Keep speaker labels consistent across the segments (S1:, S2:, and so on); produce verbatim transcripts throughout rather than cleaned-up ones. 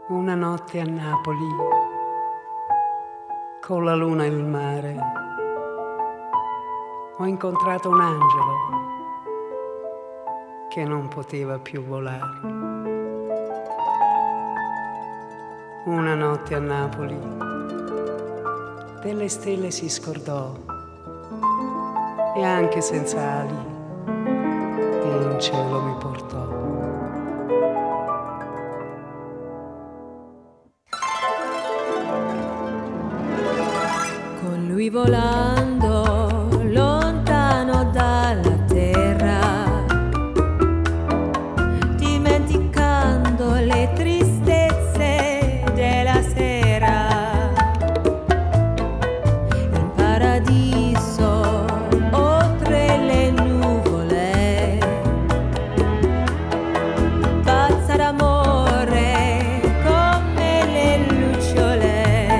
S1: Una notte a Napoli, con la luna e il mare, ho incontrato un angelo che non poteva più volare. Una notte a Napoli, delle stelle si scordò e anche senza ali in cielo mi portò.
S2: Con lui volando lontano dalla terra, dimenticando le tristezze della sera, in paradiso oltre le nuvole, pazza d'amore come le lucciole.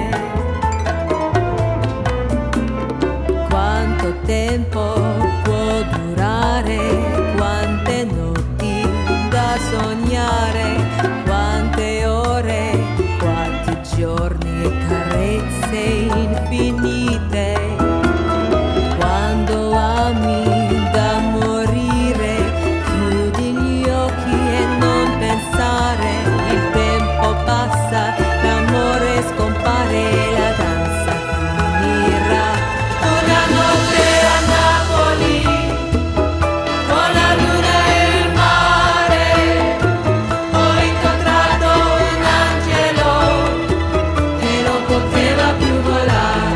S2: Quanto tempo può durare, quante notti da sognare, quante ore, quanti giorni e carezze infinite. Quando ami da morire, chiudi gli occhi e non pensare, il tempo passa, l'amore scompare, la danza finirà. Una notte a Napoli, con la luna e il mare, ho incontrato un angelo che non poteva più volare.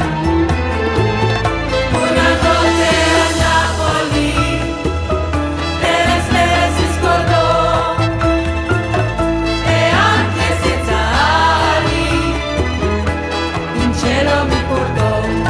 S2: Una notte a Napoli, delle stelle si scordò e anche senza ali in cielo mi portò.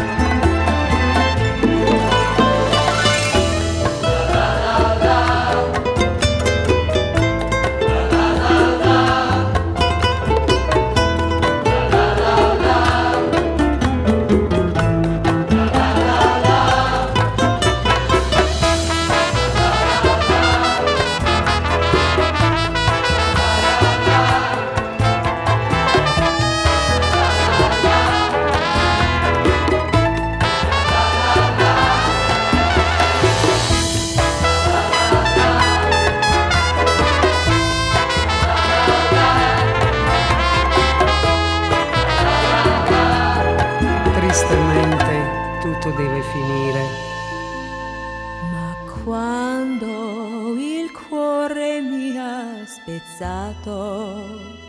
S1: Tristemente tutto deve finire.
S2: Ma quando il cuore mi ha spezzato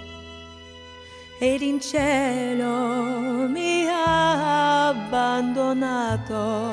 S2: ed in cielo mi ha abbandonato,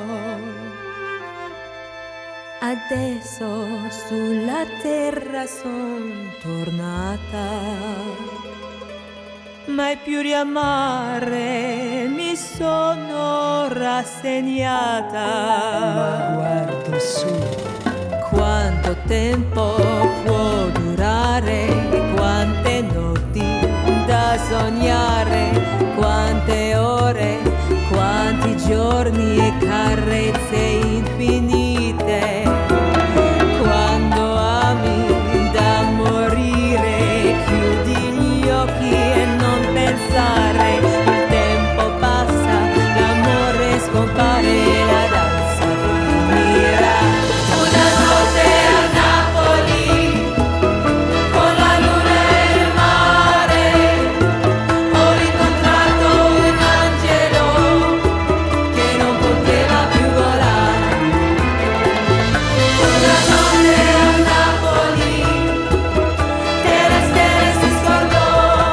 S2: adesso sulla terra son tornata. Mai più riamare mi sono rassegnata.
S1: Ma guardo su,
S2: Quanto tempo può durare, quante notti da sognare, quante ore, quanti giorni e carezze infinite. Quando ami da morire, chiudi gli occhi e non pensare, il tempo passa, l'amore scompare, la danza finirà. Una notte a Napoli, con la luna e il mare, ho incontrato un angelo che non poteva più volare. Una notte a Napoli, delle stelle si scordò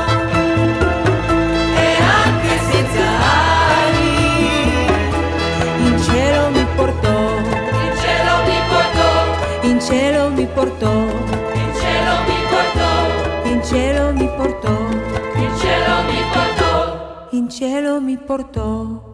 S2: e anche senza ali in cielo mi portò. In cielo mi portò. In cielo mi portò. In cielo mi portò. In cielo mi portò. In cielo mi portò. In cielo mi portò.